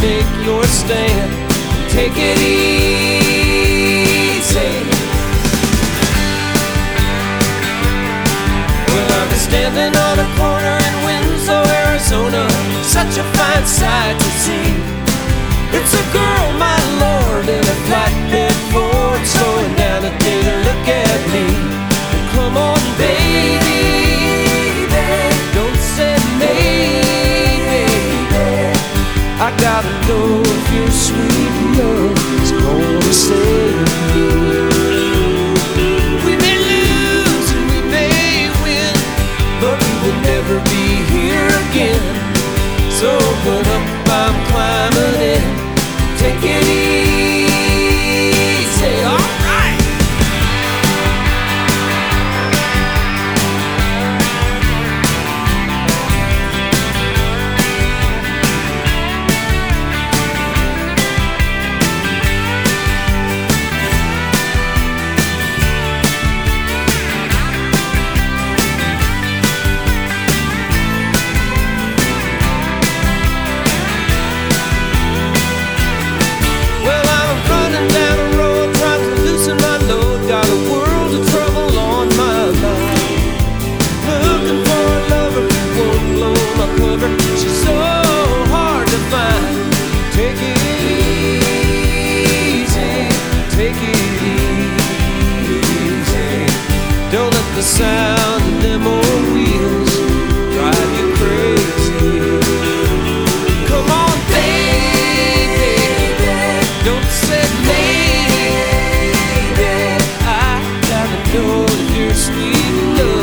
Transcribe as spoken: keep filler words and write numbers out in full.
make your stand. Take it easy. Well, I've been standing on a corner in Winslow, Arizona, such a fine sight to see. It's a girl, my lord, in a flatbed Ford, slowing down to take a look at me. Come on, baby, don't say maybe. I gotta know if your sweet love is gonna save me. We may lose and we may win, but we will never be here again. So open up, I'm climbing in. Take it easy, all right. She's so hard to find. Take it easy, take it easy. Don't let the sound of them old wheels drive you crazy. Come on, baby, don't say maybe. I gotta know if your sweet love